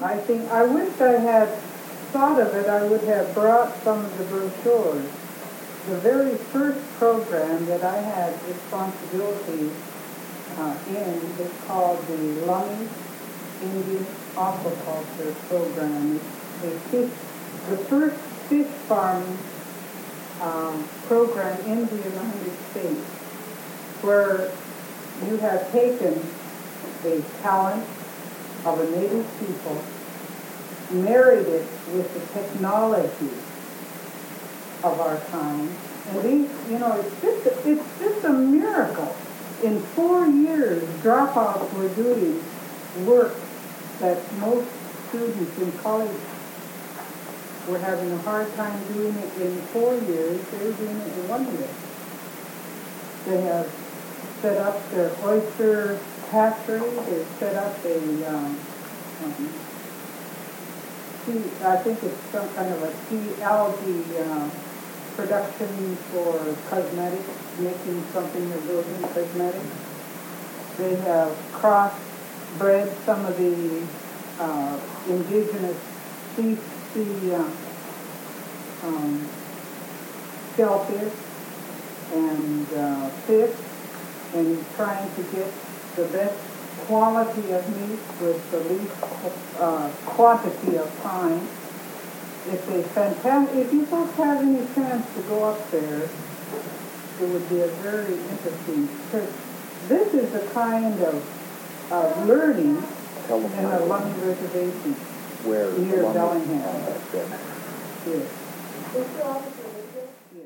I think, I wish I had thought of it, I would have brought some of the brochures. The very first program that I had responsibility in is called the Lummi Indian Aquaculture Program. It's the first fish farming program in the United States, where you have taken the talent of a native people, married it with the technology of our time, and these, it's just a miracle. In 4 years, dropouts were doing work that most students in college were having a hard time doing it in 4 years. They were doing it in 1 year. They have set up their oyster hatchery. They've set up I think it's some kind of a sea algae production for cosmetics, making something that goes in cosmetics. They have crossbred some of the indigenous sea shellfish and fish, and trying to get the best quality of meat with the least quantity of time. If you folks have any chance to go up there, it would be a very interesting, because this is the kind of learning in the Lummi Reservation where near Bellingham. Yes. Yes.